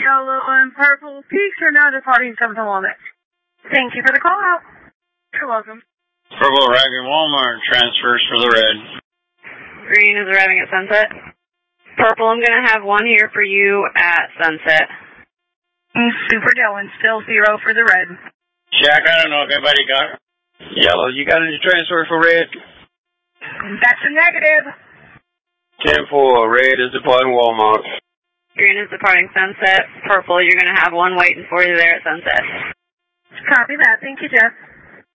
Yellow and purple peaks are now departing 7 to Walnut. Thank you for the call out. You're welcome. Purple arriving Walmart, transfers for the red. Green is arriving at Sunset. Purple, I'm going to have one here for you at Sunset. Super Dylan, still 0 for the red. Jack, I don't know if anybody got yellow. You got any transfer for red? That's a negative. 10-4, red is departing Walmart. Green is departing Sunset. Purple, you're going to have one waiting for you there at Sunset. Copy that. Thank you, Jeff.